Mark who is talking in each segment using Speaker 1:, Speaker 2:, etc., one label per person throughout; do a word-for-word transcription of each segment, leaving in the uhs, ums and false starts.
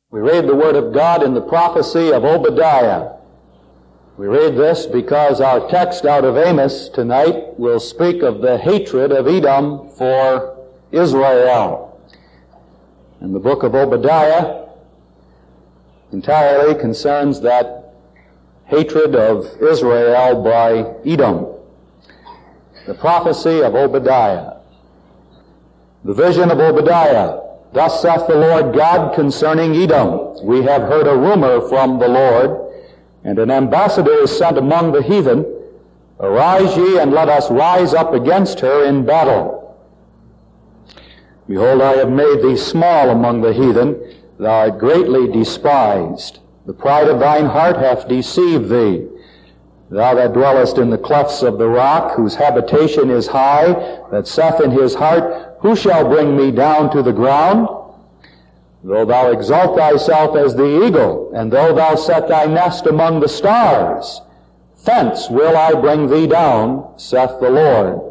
Speaker 1: We read the Word of God in the prophecy of Obadiah. We read this because our text out of Amos tonight will speak of the hatred of Edom for Israel. And the book of Obadiah entirely concerns that hatred of Israel by Edom. The prophecy of Obadiah. The vision of Obadiah. Thus saith the Lord God concerning Edom. We have heard a rumor from the Lord, and an ambassador is sent among the heathen. Arise ye, and let us rise up against her in battle. Behold, I have made thee small among the heathen. Thou art greatly despised. The pride of thine heart hath deceived thee. Thou that dwellest in the clefts of the rock, whose habitation is high, that saith in his heart, who shall bring me down to the ground? Though thou exalt thyself as the eagle, and though thou set thy nest among the stars, thence will I bring thee down, saith the Lord.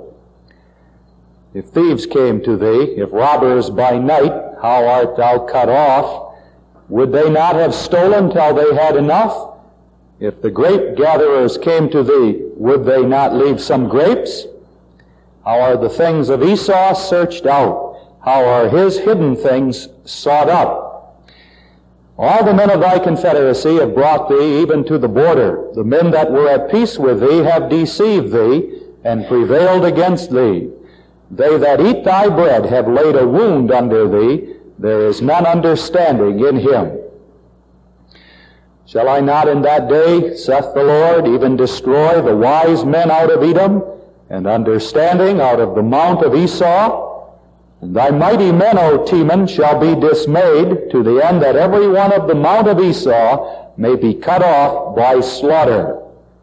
Speaker 1: If thieves came to thee, if robbers by night, how art thou cut off? Would they not have stolen till they had enough? If the grape gatherers came to thee, would they not leave some grapes? How are the things of Esau searched out? How are his hidden things sought up? All the men of thy confederacy have brought thee even to the border. The men that were at peace with thee have deceived thee and prevailed against thee. They that eat thy bread have laid a wound under thee. There is none understanding in him. Shall I not in that day, saith the Lord, even destroy the wise men out of Edom, and understanding out of the mount of Esau? And thy mighty men, O Teman, shall be dismayed, to the end that every one of the mount of Esau may be cut off by slaughter.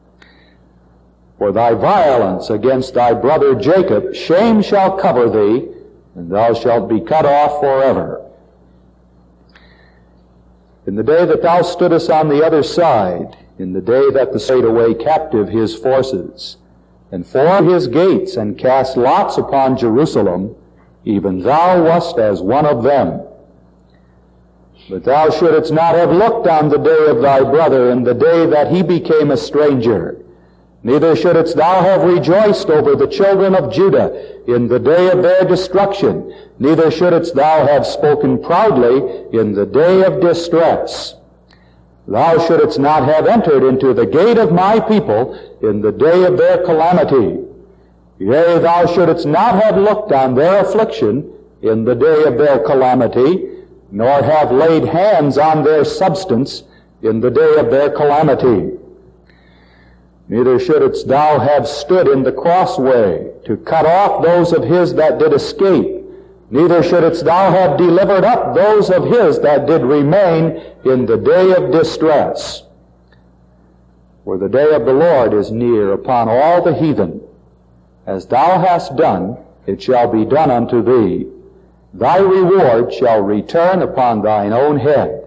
Speaker 1: For thy violence against thy brother Jacob, shame shall cover thee, and thou shalt be cut off forever. In the day that thou stoodest on the other side, in the day that the laid away captive his forces, and formed his gates, and cast lots upon Jerusalem, even thou wast as one of them. But thou shouldest not have looked on the day of thy brother, in the day that he became a stranger. Neither shouldest thou have rejoiced over the children of Judah in the day of their destruction. Neither shouldest thou have spoken proudly in the day of distress. Thou shouldest not have entered into the gate of my people in the day of their calamity. Yea, thou shouldest not have looked on their affliction in the day of their calamity, nor have laid hands on their substance in the day of their calamity. Neither shouldest thou have stood in the crossway to cut off those of his that did escape. Neither shouldest thou have delivered up those of his that did remain in the day of distress. For the day of the Lord is near upon all the heathen. As thou hast done, it shall be done unto thee. Thy reward shall return upon thine own head.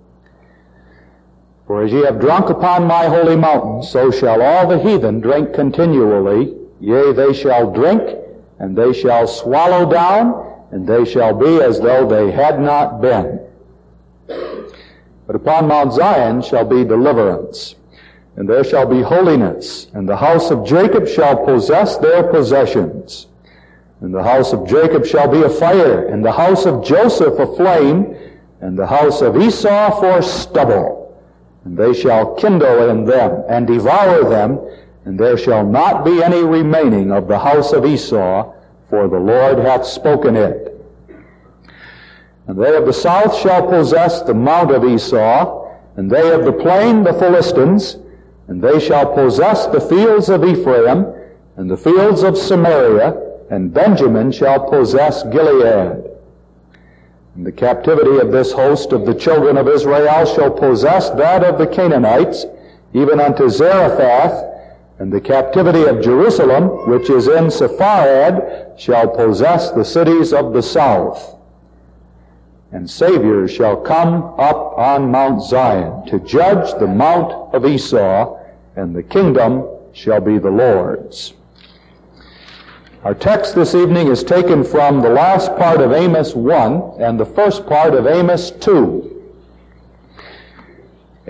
Speaker 1: For as ye have drunk upon my holy mountain, so shall all the heathen drink continually. Yea, they shall drink, and they shall swallow down, and they shall be as though they had not been. But upon Mount Zion shall be deliverance, and there shall be holiness, and the house of Jacob shall possess their possessions. And the house of Jacob shall be a fire, and the house of Joseph a flame, and the house of Esau for stubble. And they shall kindle in them, and devour them, and there shall not be any remaining of the house of Esau, for the Lord hath spoken it. And they of the south shall possess the mount of Esau, and they of the plain the Philistines, and they shall possess the fields of Ephraim, and the fields of Samaria, and Benjamin shall possess Gilead. And the captivity of this host of the children of Israel shall possess that of the Canaanites, even unto Zarephath, and the captivity of Jerusalem, which is in Sepharad, shall possess the cities of the south. And saviors shall come up on Mount Zion to judge the mount of Esau, and the kingdom shall be the Lord's. Our text this evening is taken from the last part of Amos one and the first part of Amos two.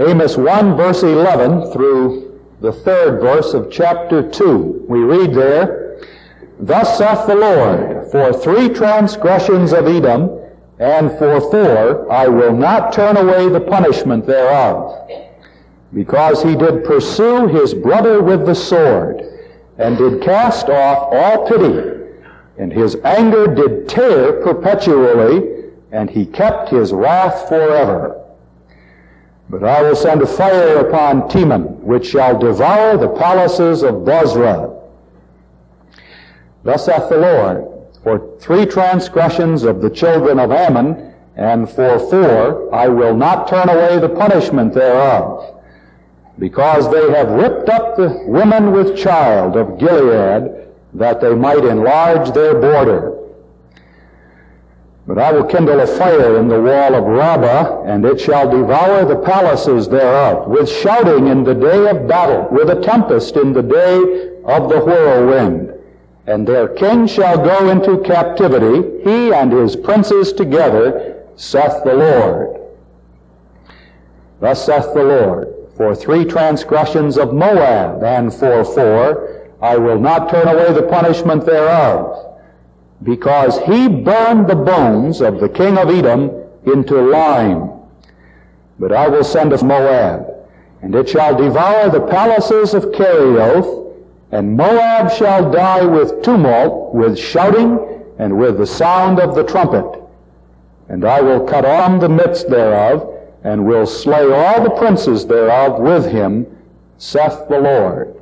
Speaker 1: Amos one, verse eleven through the third verse of chapter two. We read there, "Thus saith the Lord, for three transgressions of Edom, and for four I will not turn away the punishment thereof, because he did pursue his brother with the sword, and did cast off all pity, and his anger did tear perpetually, and he kept his wrath forever. But I will send a fire upon Teman, which shall devour the palaces of Bozrah. Thus saith the Lord, for three transgressions of the children of Ammon, and for four I will not turn away the punishment thereof, because they have ripped up the women with child of Gilead, that they might enlarge their border. But I will kindle a fire in the wall of Rabbah, and it shall devour the palaces thereof, with shouting in the day of battle, with a tempest in the day of the whirlwind. And their king shall go into captivity, he and his princes together, saith the Lord. Thus saith the Lord, for three transgressions of Moab, and for four, I will not turn away the punishment thereof, because he burned the bones of the king of Edom into lime. But I will send of Moab, and it shall devour the palaces of Kerioth, and Moab shall die with tumult, with shouting, and with the sound of the trumpet. And I will cut off the midst thereof, and will slay all the princes thereof with him, saith the Lord."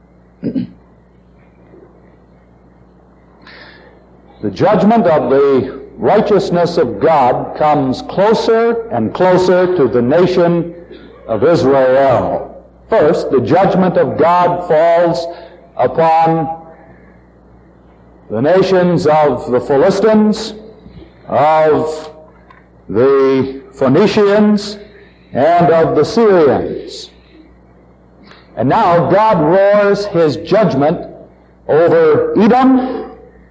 Speaker 1: The judgment of the righteousness of God comes closer and closer to the nation of Israel. First, the judgment of God falls upon the nations of the Philistines, of the Phoenicians, and of the Syrians. And now God roars his judgment over Edom,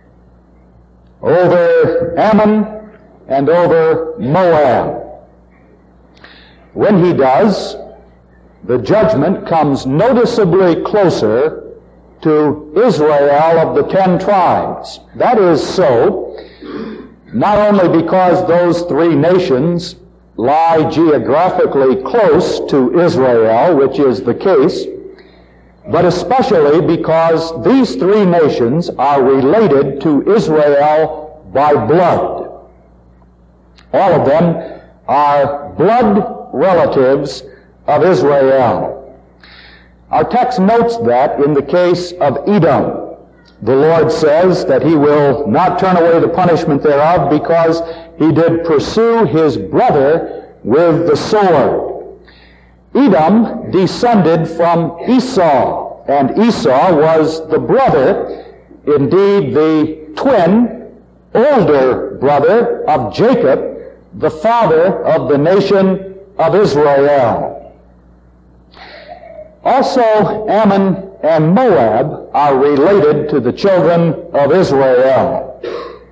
Speaker 1: over Ammon, and over Moab. When he does, the judgment comes noticeably closer to Israel of the ten tribes. That is so, not only because those three nations lie geographically close to Israel, which is the case, but especially because these three nations are related to Israel by blood. All of them are blood relatives of Israel. Our text notes that in the case of Edom, the Lord says that he will not turn away the punishment thereof, because he did pursue his brother with the sword. Edom descended from Esau, and Esau was the brother, indeed the twin, older brother of Jacob, the father of the nation of Israel. Also, Ammon and Moab are related to the children of Israel.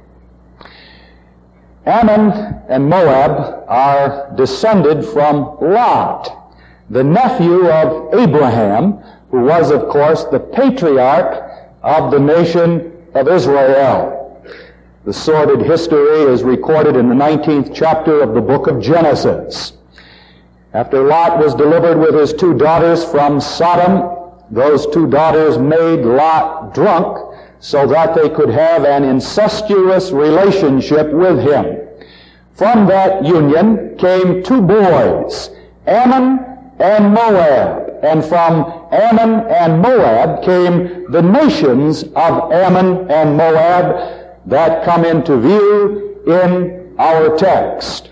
Speaker 1: Ammon and Moab are descended from Lot, the nephew of Abraham, who was, of course, the patriarch of the nation of Israel. The sordid history is recorded in the nineteenth chapter of the book of Genesis. After Lot was delivered with his two daughters from Sodom, those two daughters made Lot drunk so that they could have an incestuous relationship with him. From that union came two boys, Ammon and Moab, and from Ammon and Moab came the nations of Ammon and Moab that come into view in our text.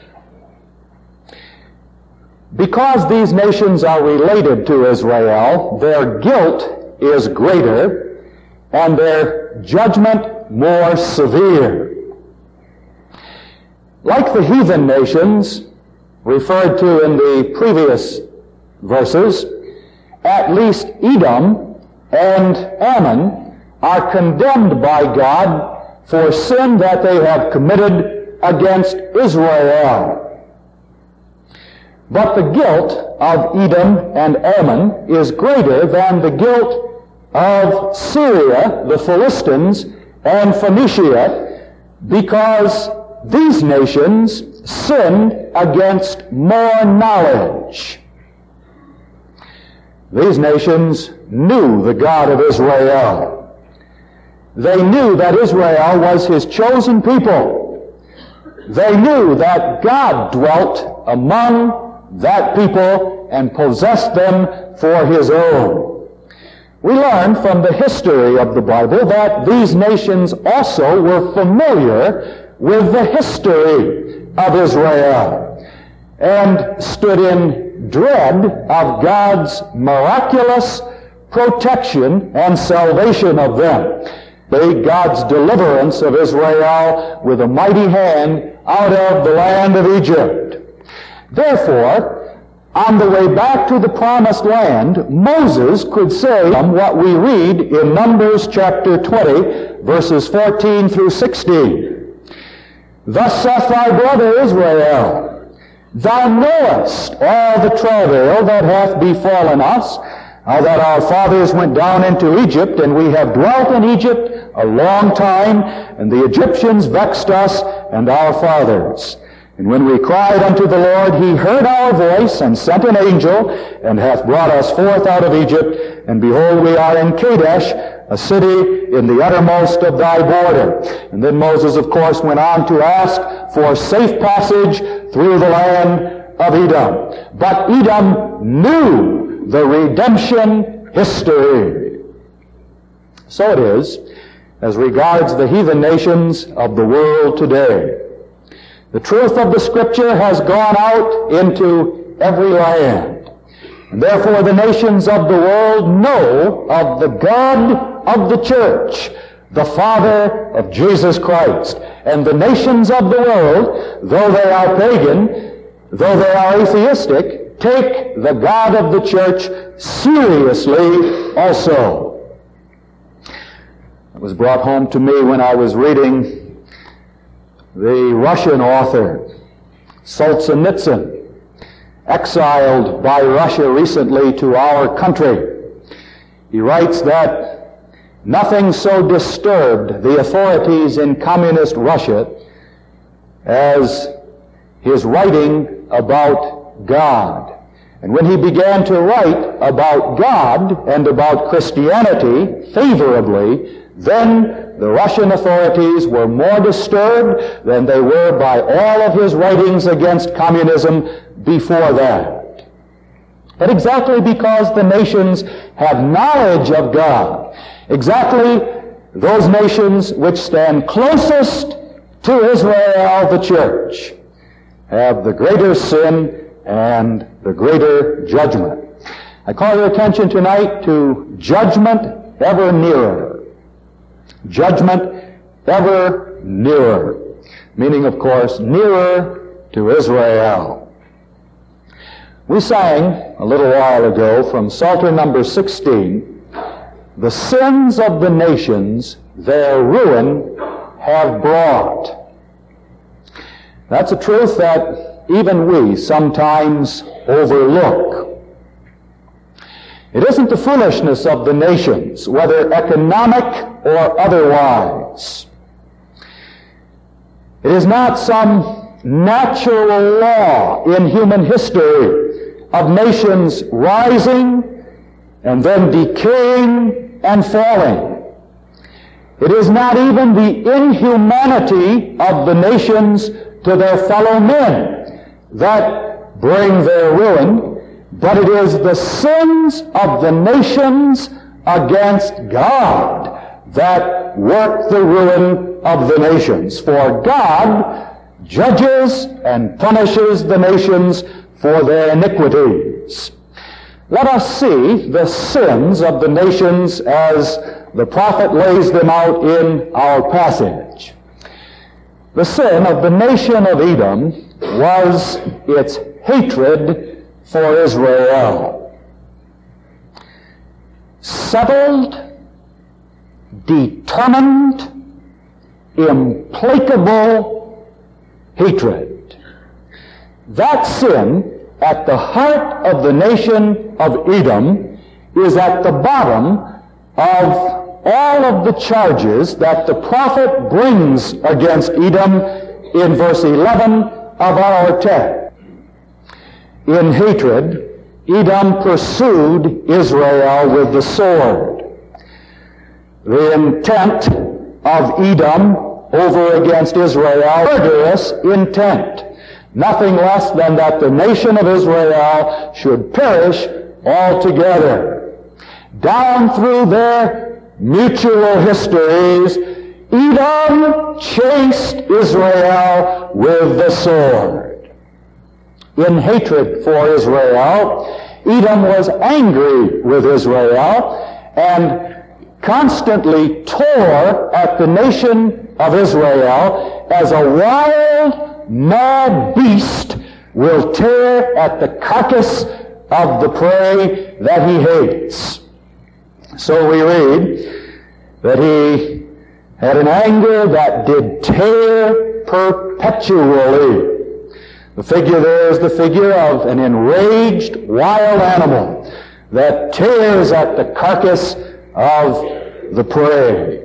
Speaker 1: Because these nations are related to Israel, their guilt is greater and their judgment more severe. Like the heathen nations referred to in the previous verses, at least Edom and Ammon are condemned by God for sin that they have committed against Israel. But the guilt of Edom and Ammon is greater than the guilt of Syria, the Philistines, and Phoenicia, because these nations sinned against more knowledge. These nations knew the God of Israel. They knew that Israel was His chosen people. They knew that God dwelt among that people and possessed them for His own. We learn from the history of the Bible that these nations also were familiar with the history of Israel and stood in dread of God's miraculous protection and salvation of them. They, God's deliverance of Israel with a mighty hand out of the land of Egypt. Therefore, on the way back to the promised land, Moses could say what we read in Numbers chapter twenty, verses fourteen through sixteen. Thus saith thy brother Israel, thou knowest all the travail that hath befallen us, how that our fathers went down into Egypt, and we have dwelt in Egypt a long time, and the Egyptians vexed us and our fathers. And when we cried unto the Lord, He heard our voice, and sent an angel, and hath brought us forth out of Egypt. And behold, we are in Kadesh, a city in the uttermost of thy border. And then Moses, of course, went on to ask for safe passage through the land of Edom. But Edom knew the redemption history. So it is as regards the heathen nations of the world today. The truth of the Scripture has gone out into every land. And therefore the nations of the world know of the God of the church, the Father of Jesus Christ. And the nations of the world, though they are pagan, though they are atheistic, take the God of the church seriously also. It was brought home to me when I was reading the Russian author, Solzhenitsyn, exiled by Russia recently to our country. He writes that nothing so disturbed the authorities in communist Russia as his writing about God. And when he began to write about God and about Christianity favorably, then the Russian authorities were more disturbed than they were by all of his writings against communism before that. But exactly because the nations have knowledge of God, exactly those nations which stand closest to Israel, the church, have the greater sin and the greater judgment. I call your attention tonight to judgment ever nearer. Judgment ever nearer. Meaning, of course, nearer to Israel. We sang a little while ago from Psalter number sixteen, the sins of the nations their ruin have brought. That's a truth that even we sometimes overlook. It isn't the foolishness of the nations, whether economic or otherwise. It is not some natural law in human history of nations rising and then decaying and falling. It is not even the inhumanity of the nations to their fellow men that bring their ruin, but it is the sins of the nations against God that work the ruin of the nations. For God judges and punishes the nations for their iniquities. Let us see the sins of the nations as the prophet lays them out in our passage. The sin of the nation of Edom was its hatred for Israel. Settled, determined, implacable hatred. That sin at the heart of the nation of Edom is at the bottom of all of the charges that the prophet brings against Edom in verse eleven of our text. In hatred, Edom pursued Israel with the sword. The intent of Edom over against Israel, murderous intent, nothing less than that the nation of Israel should perish altogether. Down through their mutual histories, Edom chased Israel with the sword. In hatred for Israel, Edom was angry with Israel and constantly tore at the nation of Israel as a wild, mad beast will tear at the carcass of the prey that he hates. So we read that he had an anger that did tear perpetually. The figure there is the figure of an enraged wild animal that tears at the carcass of the prey.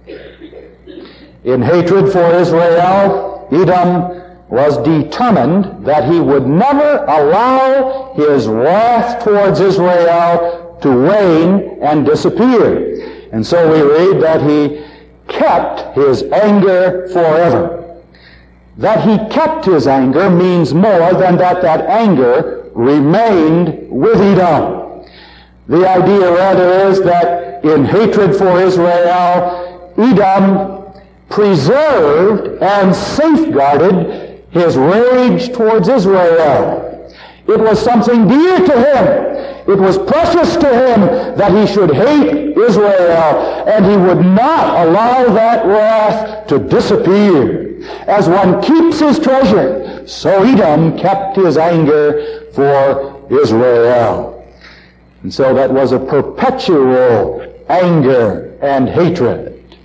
Speaker 1: In hatred for Israel, Edom was determined that he would never allow his wrath towards Israel to wane and disappear. And so we read that he kept his anger forever. That he kept his anger means more than that that anger remained with Edom. The idea rather is that in hatred for Israel, Edom preserved and safeguarded his rage towards Israel. It was something dear to him. It was precious to him that he should hate Israel, and he would not allow that wrath to disappear. As one keeps his treasure, so Edom kept his anger for Israel. And so that was a perpetual anger and hatred.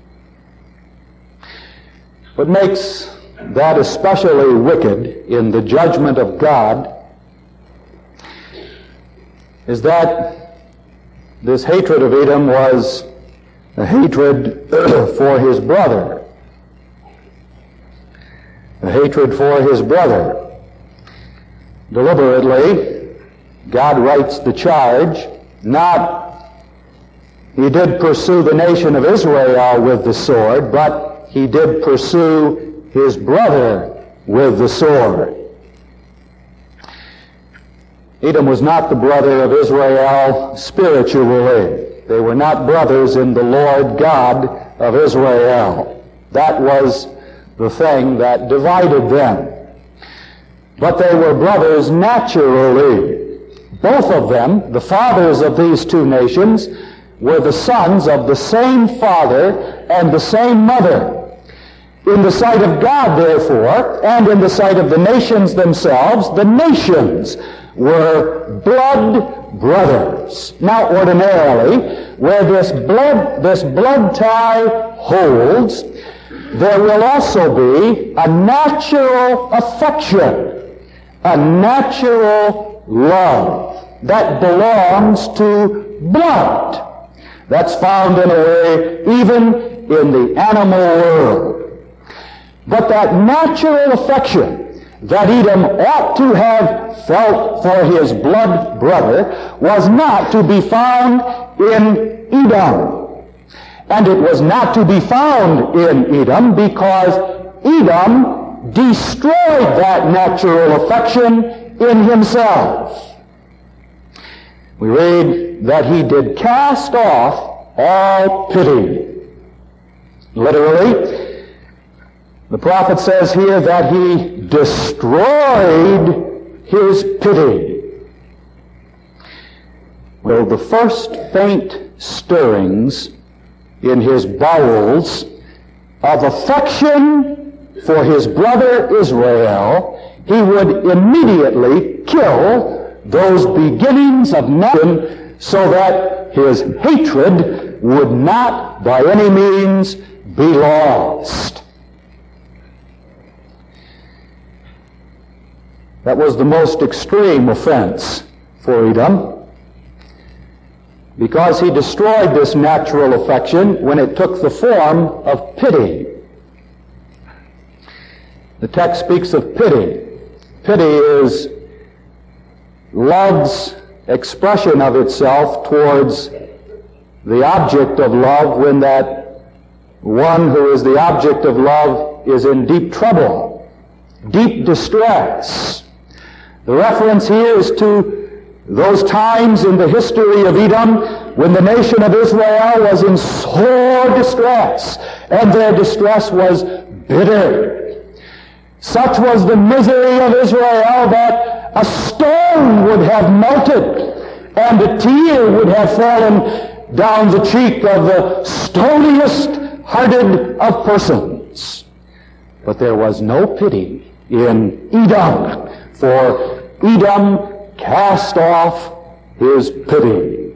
Speaker 1: What makes that especially wicked in the judgment of God is that this hatred of Edom was a hatred for his brother. A hatred for his brother. Deliberately, God writes the charge, not he did pursue the nation of Israel with the sword, but he did pursue his brother with the sword. Edom was not the brother of Israel spiritually. They were not brothers in the Lord God of Israel. That was the thing that divided them. But they were brothers naturally. Both of them, the fathers of these two nations, were the sons of the same father and the same mother. In the sight of God, therefore, and in the sight of the nations themselves, the nations were blood brothers. Now, ordinarily, where this blood, this blood tie holds, there will also be a natural affection, a natural love that belongs to blood. That's found in a way even in the animal world. But that natural affection that Edom ought to have felt for his blood brother was not to be found in Edom. And it was not to be found in Edom because Edom destroyed that natural affection in himself. We read that he did cast off all pity. Literally, the prophet says here that he destroyed his pity. Well, the first faint stirrings in his bowels of affection for his brother Israel, he would immediately kill those beginnings of nation so that his hatred would not by any means be lost. That was the most extreme offense for Edom, because he destroyed this natural affection when it took the form of pity. The text speaks of pity. Pity is love's expression of itself towards the object of love when that one who is the object of love is in deep trouble, deep distress. The reference here is to those times in the history of Edom when the nation of Israel was in sore distress, and their distress was bitter. Such was the misery of Israel that a stone would have melted and a tear would have fallen down the cheek of the stoniest hearted of persons. But there was no pity in Edom, for Edom cast off his pity.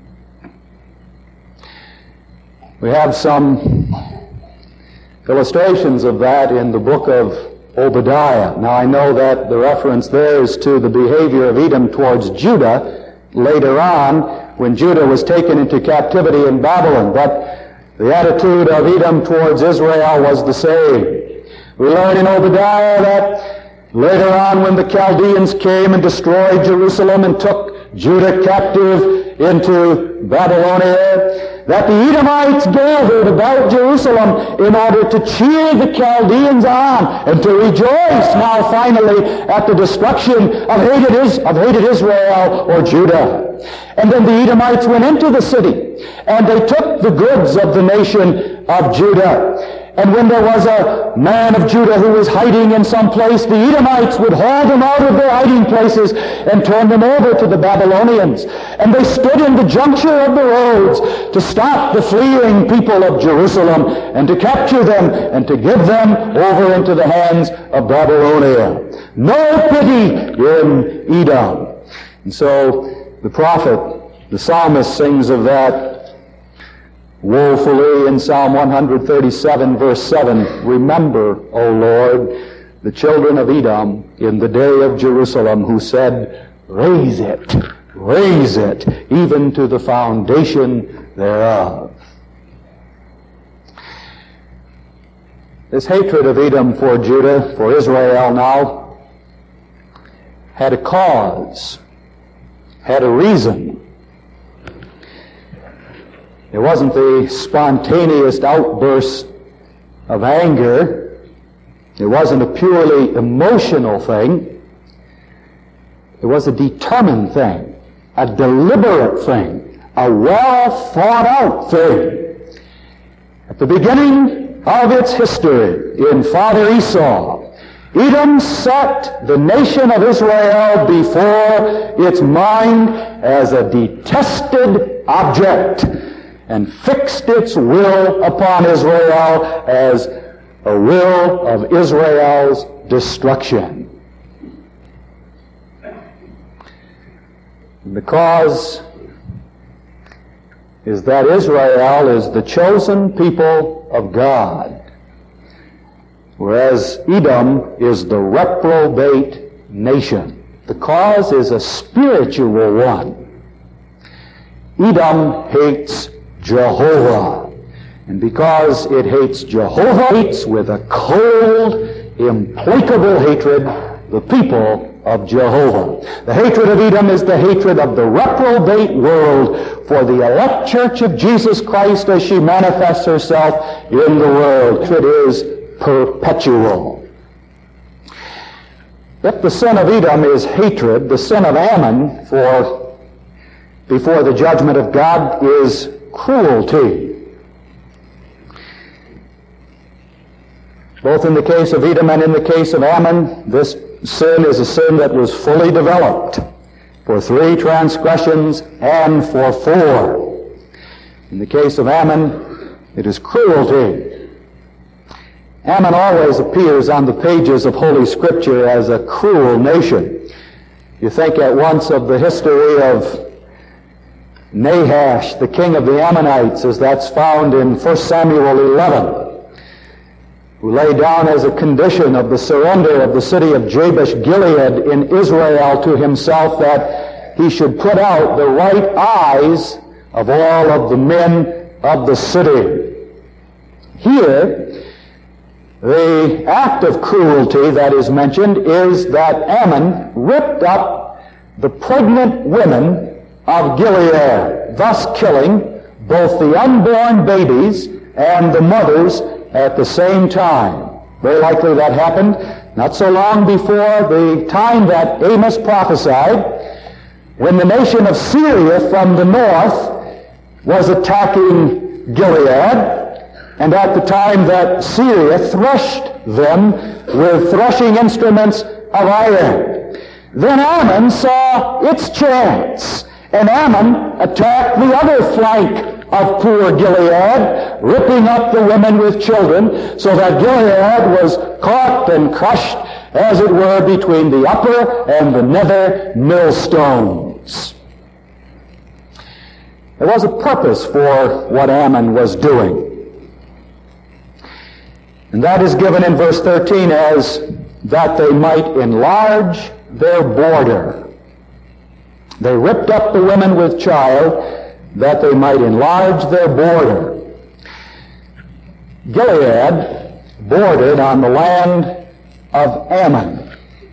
Speaker 1: We have some illustrations of that in the book of Obadiah. Now I know that the reference there is to the behavior of Edom towards Judah later on when Judah was taken into captivity in Babylon, but the attitude of Edom towards Israel was the same. We learn in Obadiah that later on when the Chaldeans came and destroyed Jerusalem and took Judah captive into Babylonia, that the Edomites gathered about Jerusalem in order to cheer the Chaldeans on and to rejoice now finally at the destruction of hated, Is- of hated Israel or Judah. And then the Edomites went into the city and they took the goods of the nation of Judah. And when there was a man of Judah who was hiding in some place, the Edomites would haul them out of their hiding places and turn them over to the Babylonians. And they stood in the juncture of the roads to stop the fleeing people of Jerusalem and to capture them and to give them over into the hands of Babylonia. No pity in Edom. And so the prophet, the psalmist, sings of that woefully in Psalm one thirty-seven, verse seven. Remember, O Lord, the children of Edom in the day of Jerusalem, who said, raise it, raise it, even to the foundation thereof. This hatred of Edom for Judah, for Israel now, had a cause, had a reason. It wasn't the spontaneous outburst of anger. It wasn't a purely emotional thing. It was a determined thing, a deliberate thing, a well-thought-out thing. At the beginning of its history, in Father Esau, Edom set the nation of Israel before its mind as a detested object, and fixed its will upon Israel as a will of Israel's destruction. And the cause is that Israel is the chosen people of God, whereas Edom is the reprobate nation. The cause is a spiritual one. Edom hates Jehovah. And because it hates Jehovah, it hates with a cold, implacable hatred the people of Jehovah. The hatred of Edom is the hatred of the reprobate world for the elect church of Jesus Christ as she manifests herself in the world. It is perpetual. If the sin of Edom is hatred, the sin of Ammon for before the judgment of God is cruelty. Both in the case of Edom and in the case of Ammon, this sin is a sin that was fully developed for three transgressions and for four. In the case of Ammon, it is cruelty. Ammon always appears on the pages of Holy Scripture as a cruel nation. You think at once of the history of Nahash, the king of the Ammonites, as that's found in First Samuel eleven. who laid down as a condition of the surrender of the city of Jabesh Gilead in Israel to himself that he should put out the right eyes of all of the men of the city. Here, the act of cruelty that is mentioned is that Ammon ripped up the pregnant women of Gilead, thus killing both the unborn babies and the mothers at the same time. Very likely that happened not so long before the time that Amos prophesied, when the nation of Syria from the north was attacking Gilead, and at the time that Syria threshed them with threshing instruments of iron. Then Ammon saw its chance, and Ammon attacked the other flank of poor Gilead, ripping up the women with children, so that Gilead was caught and crushed, as it were, between the upper and the nether millstones. There was a purpose for what Ammon was doing. And that is given in verse thirteen as that they might enlarge their border. They ripped up the women with child that they might enlarge their border. Gilead bordered on the land of Ammon.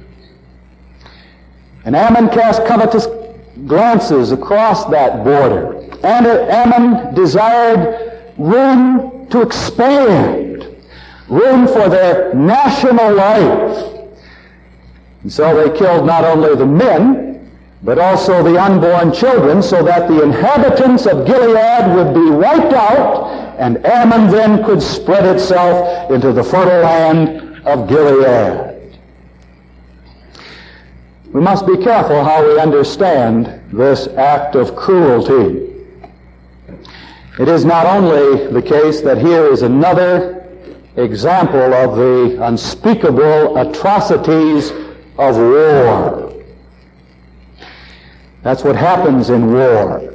Speaker 1: And Ammon cast covetous glances across that border. And Ammon desired room to expand, room for their national life. And so they killed not only the men, but also the unborn children, so that the inhabitants of Gilead would be wiped out, and Ammon then could spread itself into the fertile land of Gilead. We must be careful how we understand this act of cruelty. It is not only the case that here is another example of the unspeakable atrocities of war. That's what happens in war.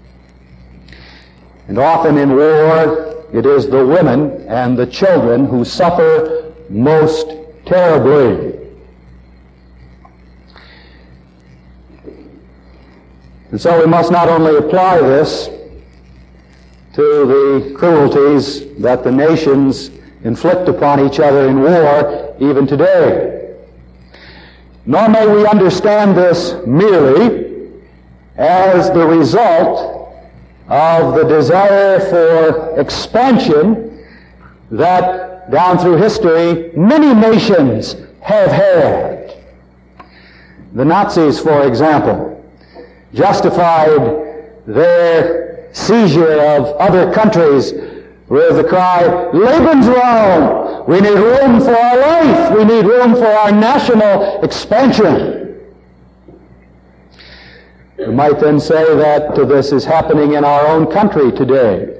Speaker 1: And often in war, it is the women and the children who suffer most terribly. And so we must not only apply this to the cruelties that the nations inflict upon each other in war even today, nor may we understand this merely as the result of the desire for expansion that down through history many nations have had. The Nazis, for example, justified their seizure of other countries with the cry, Lebensraum! We need room for our life. We need room for our national expansion. We might then say that this is happening in our own country today.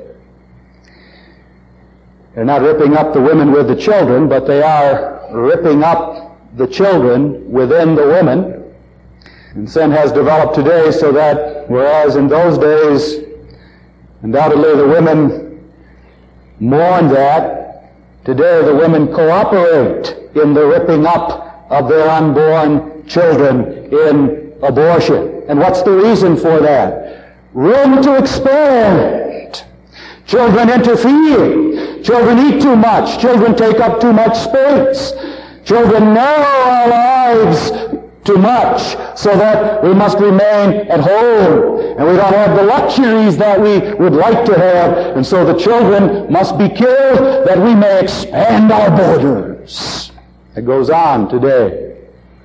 Speaker 1: They're not ripping up the women with the children, but they are ripping up the children within the women. And sin has developed today so that, whereas in those days, undoubtedly the women mourn that, today the women cooperate in the ripping up of their unborn children in abortion. And what's the reason for that? Room to expand. Children interfere. Children eat too much. Children take up too much space. Children narrow our lives too much, so that we must remain at home, and we don't have the luxuries that we would like to have, and so the children must be killed that we may expand our borders. It goes on today.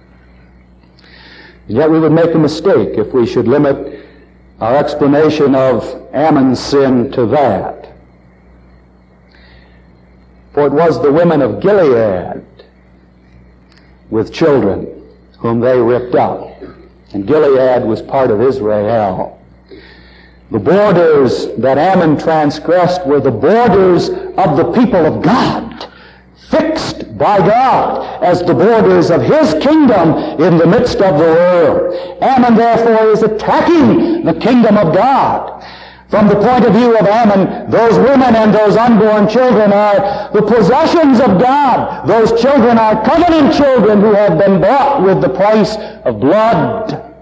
Speaker 1: And yet we would make a mistake if we should limit our explanation of Ammon's sin to that. For it was the women of Gilead with children whom they ripped up. And Gilead was part of Israel. The borders that Ammon transgressed were the borders of the people of God, fixed by God as the borders of His kingdom in the midst of the world. Ammon, therefore, is attacking the kingdom of God. From the point of view of Ammon, those women and those unborn children are the possessions of God. Those children are covenant children who have been bought with the price of blood.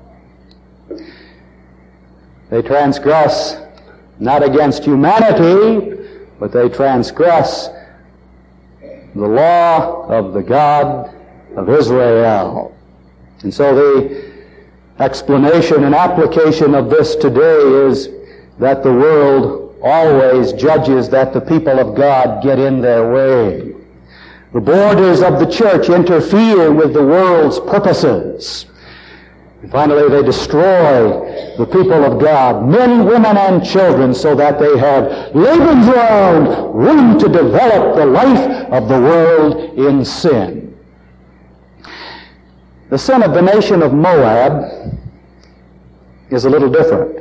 Speaker 1: They transgress not against humanity, but they transgress the law of the God of Israel. And so the explanation and application of this today is that the world always judges that the people of God get in their way. The borders of the church interfere with the world's purposes. And finally, they destroy the people of God, men, women, and children, so that they have Lebensraum, room to develop the life of the world in sin. The sin of the nation of Moab is a little different.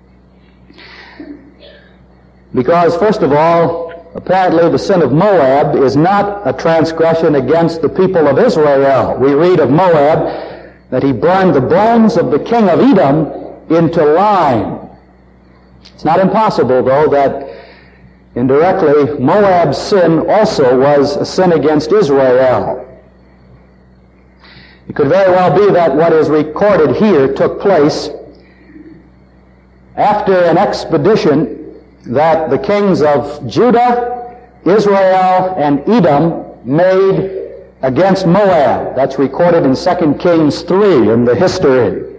Speaker 1: Because, first of all, apparently the sin of Moab is not a transgression against the people of Israel. We read of Moab that he burned the bones of the king of Edom into lime. It's not impossible, though, that indirectly Moab's sin also was a sin against Israel. It could very well be that what is recorded here took place after an expedition that the kings of Judah, Israel, and Edom made against Moab. That's recorded in Second Kings three in the history.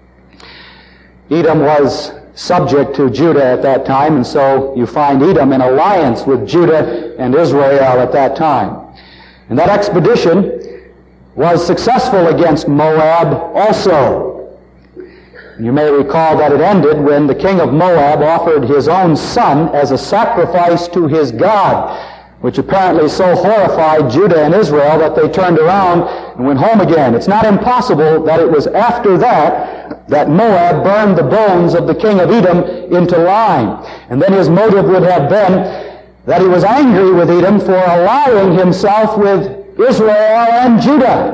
Speaker 1: Edom was subject to Judah at that time, and so you find Edom in alliance with Judah and Israel at that time. And that expedition was successful against Moab also. You may recall that it ended when the king of Moab offered his own son as a sacrifice to his God, which apparently so horrified Judah and Israel that they turned around and went home again. It's not impossible that it was after that that Moab burned the bones of the king of Edom into lime. And then his motive would have been that he was angry with Edom for allying himself with Israel and Judah.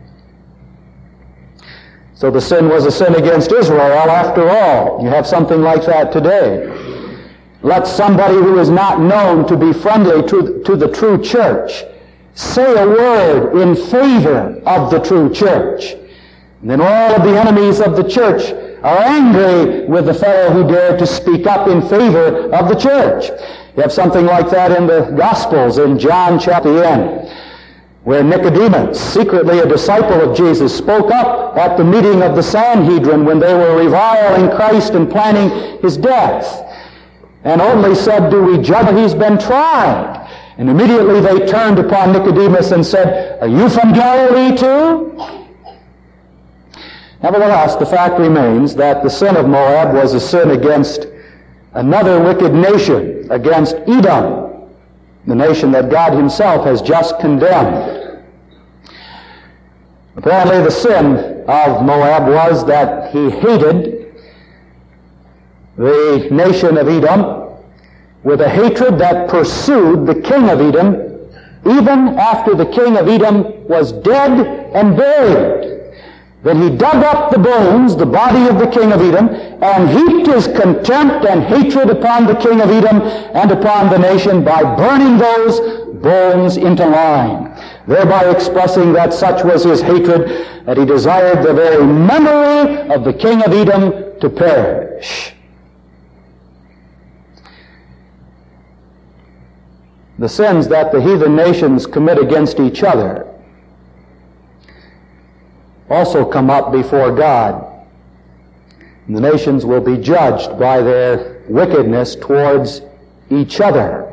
Speaker 1: So the sin was a sin against Israel after all. You have something like that today. Let somebody who is not known to be friendly to, to the true church say a word in favor of the true church. And then all of the enemies of the church are angry with the fellow who dared to speak up in favor of the church. You have something like that in the Gospels in John chapter ten, where Nicodemus, secretly a disciple of Jesus, spoke up at the meeting of the Sanhedrin when they were reviling Christ and planning his death, and only said, "Do we judge? He's been tried." And immediately they turned upon Nicodemus and said, "Are you from Galilee too?" Nevertheless, the fact remains that the sin of Moab was a sin against another wicked nation, against Edom, the nation that God himself has just condemned. Apparently the sin of Moab was that he hated the nation of Edom with a hatred that pursued the king of Edom even after the king of Edom was dead and buried. Then he dug up the bones, the body of the king of Edom, and heaped his contempt and hatred upon the king of Edom and upon the nation by burning those bones into lime, thereby expressing that such was his hatred that he desired the very memory of the king of Edom to perish. The sins that the heathen nations commit against each other also come up before God. And the nations will be judged by their wickedness towards each other.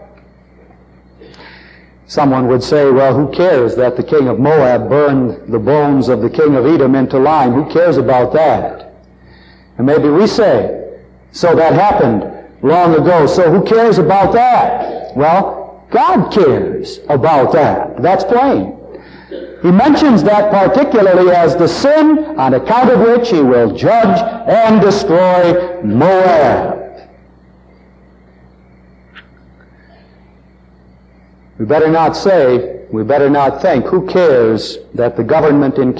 Speaker 1: Someone would say, well, who cares that the king of Moab burned the bones of the king of Edom into lime? Who cares about that? And maybe we say, so that happened long ago, so who cares about that? Well, God cares about that. That's plain. He mentions that particularly as the sin on account of which he will judge and destroy Moab. We better not say, we better not think, who cares that the government in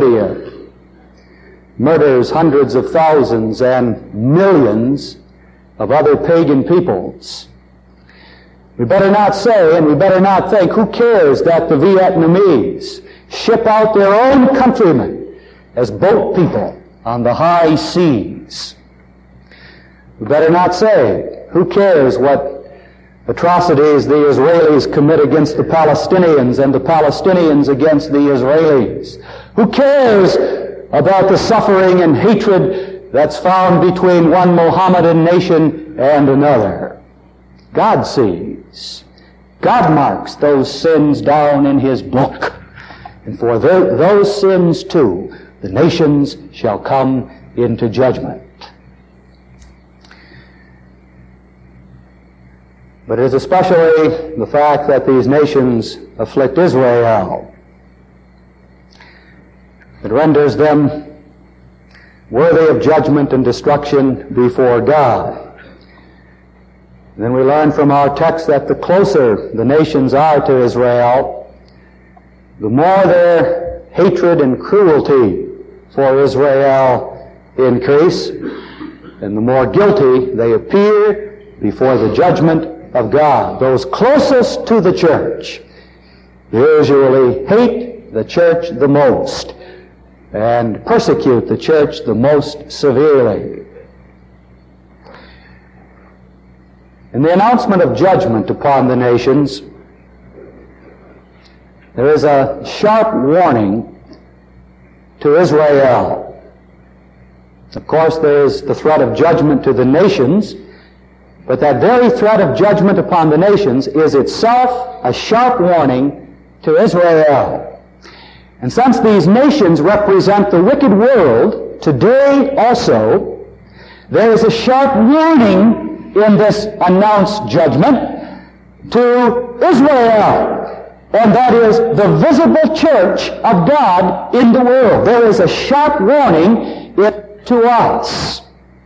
Speaker 1: Cambodia murders hundreds of thousands and millions of other pagan peoples. We better not say and we better not think, who cares that the Vietnamese ship out their own countrymen as boat people on the high seas? We better not say, who cares what atrocities the Israelis commit against the Palestinians and the Palestinians against the Israelis? Who cares about the suffering and hatred that's found between one Mohammedan nation and another? God sees. God marks those sins down in His book. And for the, those sins too, the nations shall come into judgment. But it is especially the fact that these nations afflict Israel that renders them worthy of judgment and destruction before God. And then we learn from our text that the closer the nations are to Israel, the more their hatred and cruelty for Israel increase, and the more guilty they appear before the judgment of God. Those closest to the church usually hate the church the most and persecute the church the most severely. In the announcement of judgment upon the nations, there is a sharp warning to Israel. Of course, there is the threat of judgment to the nations, but that very threat of judgment upon the nations is itself a sharp warning to Israel. And since these nations represent the wicked world today also, there is a sharp warning in this announced judgment to Israel, and that is the visible church of God in the world. There is a sharp warning to us.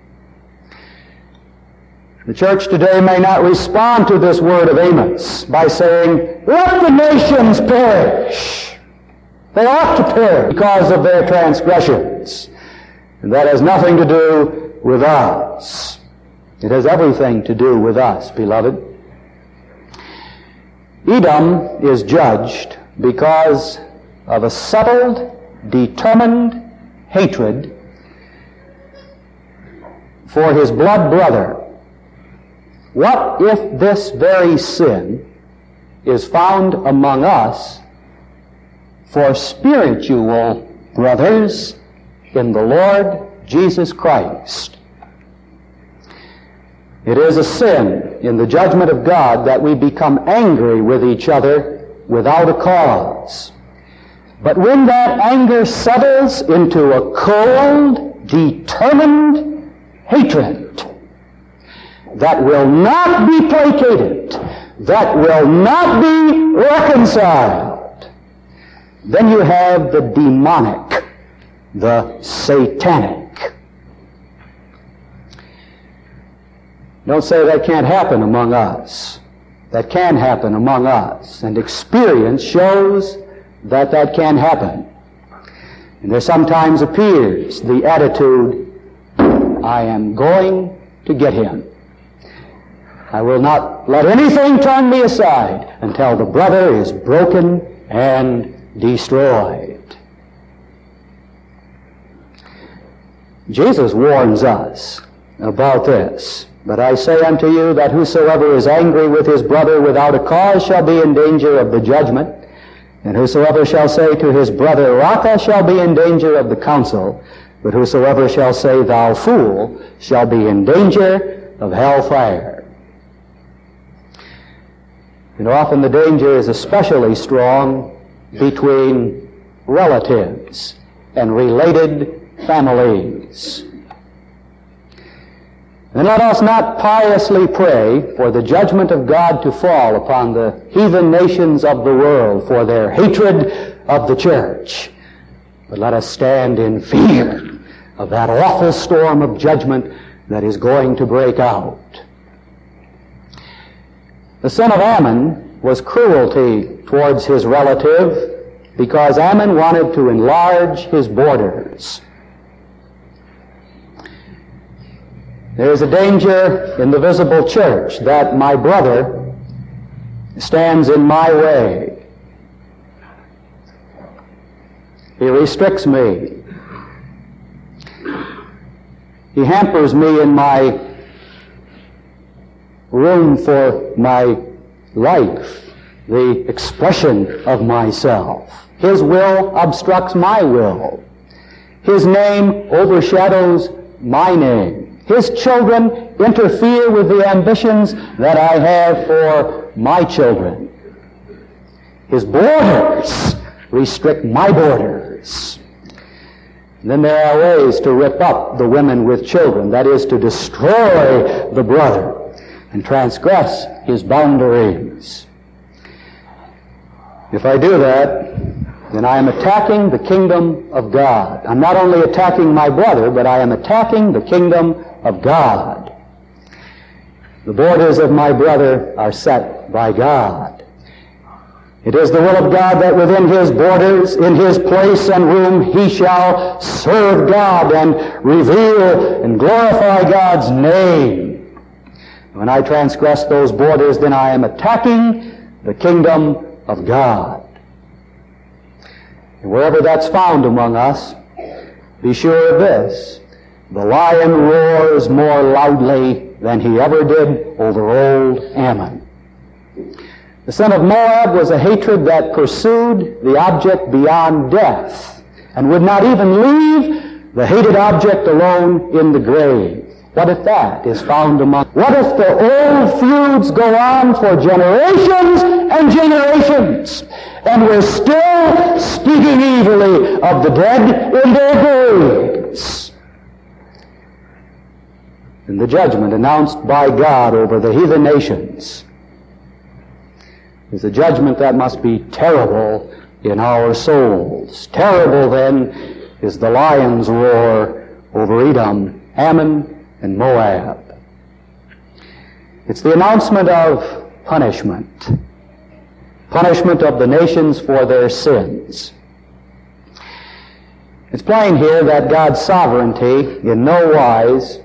Speaker 1: The church today may not respond to this word of Amos by saying, "Let the nations perish." They ought to perish because of their transgressions. And that has nothing to do with us. It has everything to do with us, beloved. Edom is judged because of a settled, determined hatred for his blood brother. What if this very sin is found among us for spiritual brothers in the Lord Jesus Christ? It is a sin in the judgment of God that we become angry with each other without a cause. But when that anger settles into a cold, determined hatred that will not be placated, that will not be reconciled, then you have the demonic, the satanic. Don't say that can't happen among us. That can happen among us. And experience shows that that can happen. And there sometimes appears the attitude, I am going to get him. I will not let anything turn me aside until the brother is broken and destroyed. Jesus warns us about this. But I say unto you that whosoever is angry with his brother without a cause shall be in danger of the judgment, and whosoever shall say to his brother, Raca, shall be in danger of the council, but whosoever shall say, Thou fool, shall be in danger of hellfire. And often the danger is especially strong between relatives and related families. And let us not piously pray for the judgment of God to fall upon the heathen nations of the world for their hatred of the church, but let us stand in fear of that awful storm of judgment that is going to break out. The sin of Ammon was cruelty towards his relative because Ammon wanted to enlarge his borders. There is a danger in the visible church that my brother stands in my way. He restricts me. He hampers me in my room for my life, the expression of myself. His will obstructs my will. His name overshadows my name. His children interfere with the ambitions that I have for my children. His borders restrict my borders. And then there are ways to rip up the women with children, that is, to destroy the brother and transgress his boundaries. If I do that, then I am attacking the kingdom of God. I'm not only attacking my brother, but I am attacking the kingdom of God. The borders of my brother are set by God. It is the will of God that within his borders, in his place and room, he shall serve God and reveal and glorify God's name. When I transgress those borders, then I am attacking the kingdom of God. And wherever that's found among us, be sure of this: the lion roars more loudly than he ever did over old Ammon. The son of Moab was a hatred that pursued the object beyond death and would not even leave the hated object alone in the grave. What if that is found among... What if the old feuds go on for generations and generations, and we're still speaking evilly of the dead in their graves? And the judgment announced by God over the heathen nations is a judgment that must be terrible in our souls. Terrible, then, is the lion's roar over Edom, Ammon, and Moab. It's the announcement of punishment. Punishment of the nations for their sins. It's plain here that God's sovereignty in no wise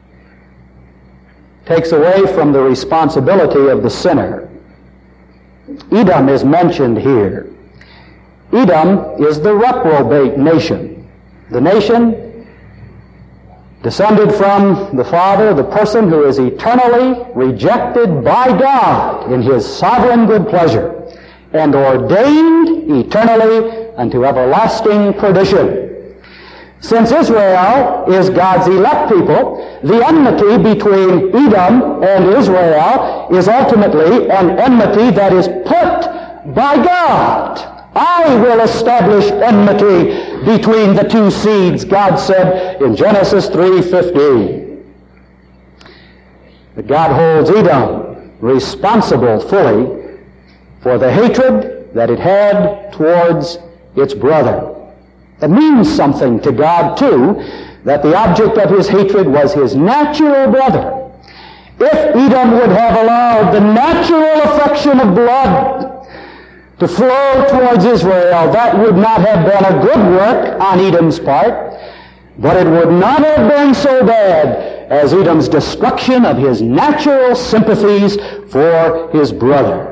Speaker 1: takes away from the responsibility of the sinner. Edom is mentioned here. Edom is the reprobate nation. The nation descended from the Father, the person who is eternally rejected by God in his sovereign good pleasure and ordained eternally unto everlasting perdition. Since Israel is God's elect people, the enmity between Edom and Israel is ultimately an enmity that is put by God. I will establish enmity between the two seeds, God said in Genesis three fifteen. But God holds Edom responsible fully for the hatred that it had towards its brother. It means something to God, too, that the object of his hatred was his natural brother. If Edom would have allowed the natural affection of blood to flow towards Israel, that would not have been a good work on Edom's part, but it would not have been so bad as Edom's destruction of his natural sympathies for his brother.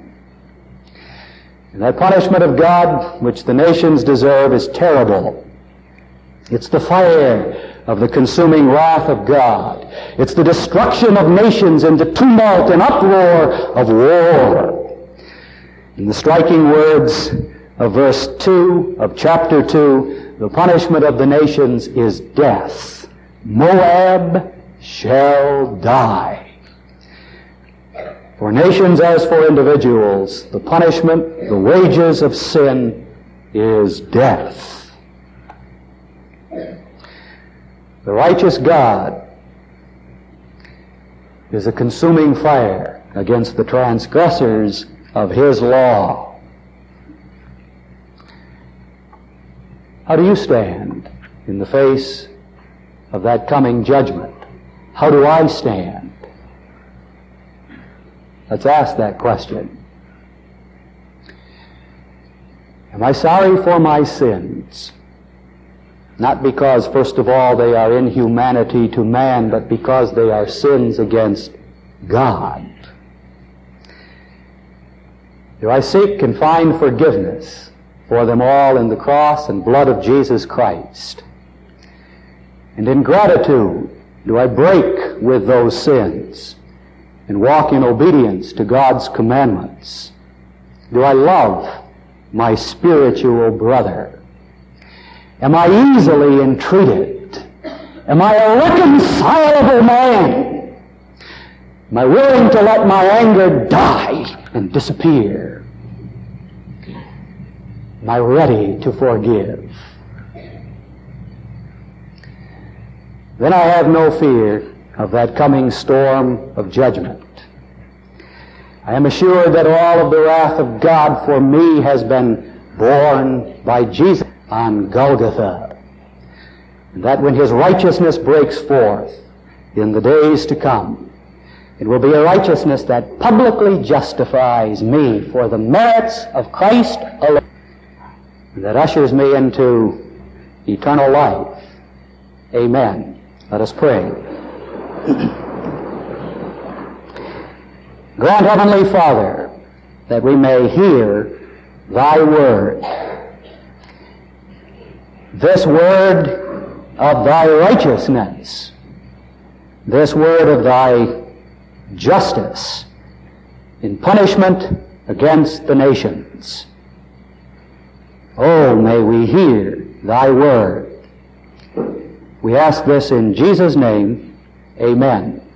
Speaker 1: And that punishment of God, which the nations deserve, is terrible. It's the fire of the consuming wrath of God. It's the destruction of nations in the tumult and uproar of war. In the striking words of verse two of chapter two, the punishment of the nations is death. Moab shall die. For nations as for individuals, the punishment, the wages of sin is death. The righteous God is a consuming fire against the transgressors of his law. How do you stand in the face of that coming judgment? How do I stand? Let's ask that question. Am I sorry for my sins? not because, first of all, they are inhumanity to man, but because they are sins against God. Do I seek and find forgiveness for them all in the cross and blood of Jesus Christ? And in gratitude, do I break with those sins and walk in obedience to God's commandments? Do I love my spiritual brother? Am I easily entreated? Am I a reconcilable man? Am I willing to let my anger die and disappear? Am I ready to forgive? Then I have no fear of that coming storm of judgment. I am assured that all of the wrath of God for me has been borne by Jesus on Golgotha, and that when His righteousness breaks forth in the days to come, it will be a righteousness that publicly justifies me for the merits of Christ alone, and that ushers me into eternal life. Amen. Let us pray. Grant, Heavenly Father, that we may hear Thy word, this word of Thy righteousness, this word of Thy justice in punishment against the nations. Oh, may we hear Thy word. We ask this in Jesus' name. Amen.